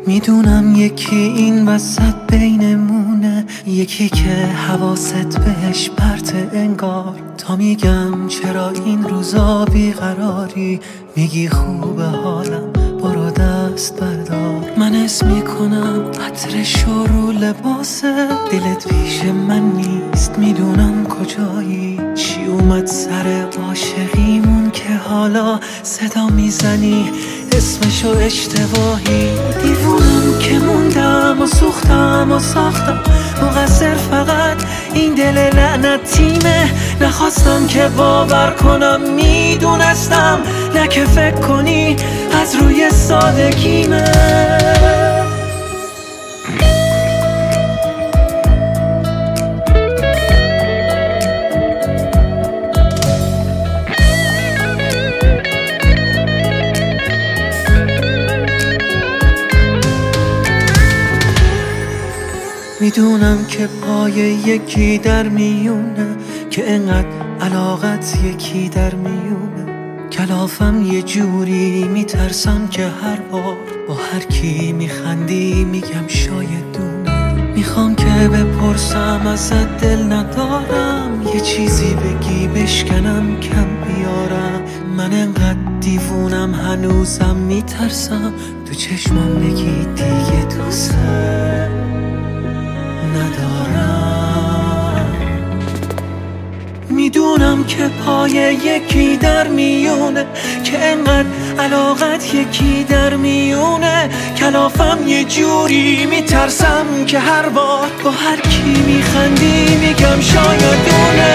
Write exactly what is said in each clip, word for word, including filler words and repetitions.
میدونم یکی این وسط بینمونه، یکی که حواست بهش پرته انگار. تا میگم چرا این روزا بیقراری، میگی خوبه حالم برو دست بردار. من اسم میکنم عطرش رو لباسه، دلت پیش من نیست میدونم کجایی. چی اومد سر عاشقیمون که حالا صدا میزنی اسمشو اشتباهی. دیوونم که موندم و سوختم و ساختم، مقصر فقط این دل لعنتیمه. نخواستم که باور کنم میدونستم، نه که فکر کنی از روی سادگیمه. میدونم که پای یکی در میونه، که انقدر علاقت یکی در میونه. کلافم یه جوری میترسم که هر بار با هر کی میخندی میگم شاید دونه. میخوام که بپرسم ازت دل ندارم، یه چیزی بگی بشکنم کم بیارم. من انقدر دیوونم هنوزم میترسم تو چشمام بگی دیگه دوست ندارم. میدونم که پای یکی در میونه، که انقدر علاقت یکی در میونه. کلافم یه جوری میترسم که هر بار با هر کی میخندی میگم شاید دونه.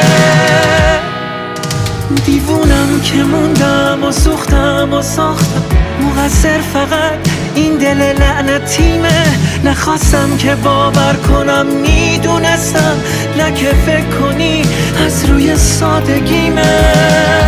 دیوونم که موندم و سوختم و ساختم، مقصر فقط این دل لعنتیمه. نخواستم که باور کنم میدونستم، نه که فکر کنی از روی سادگیمه.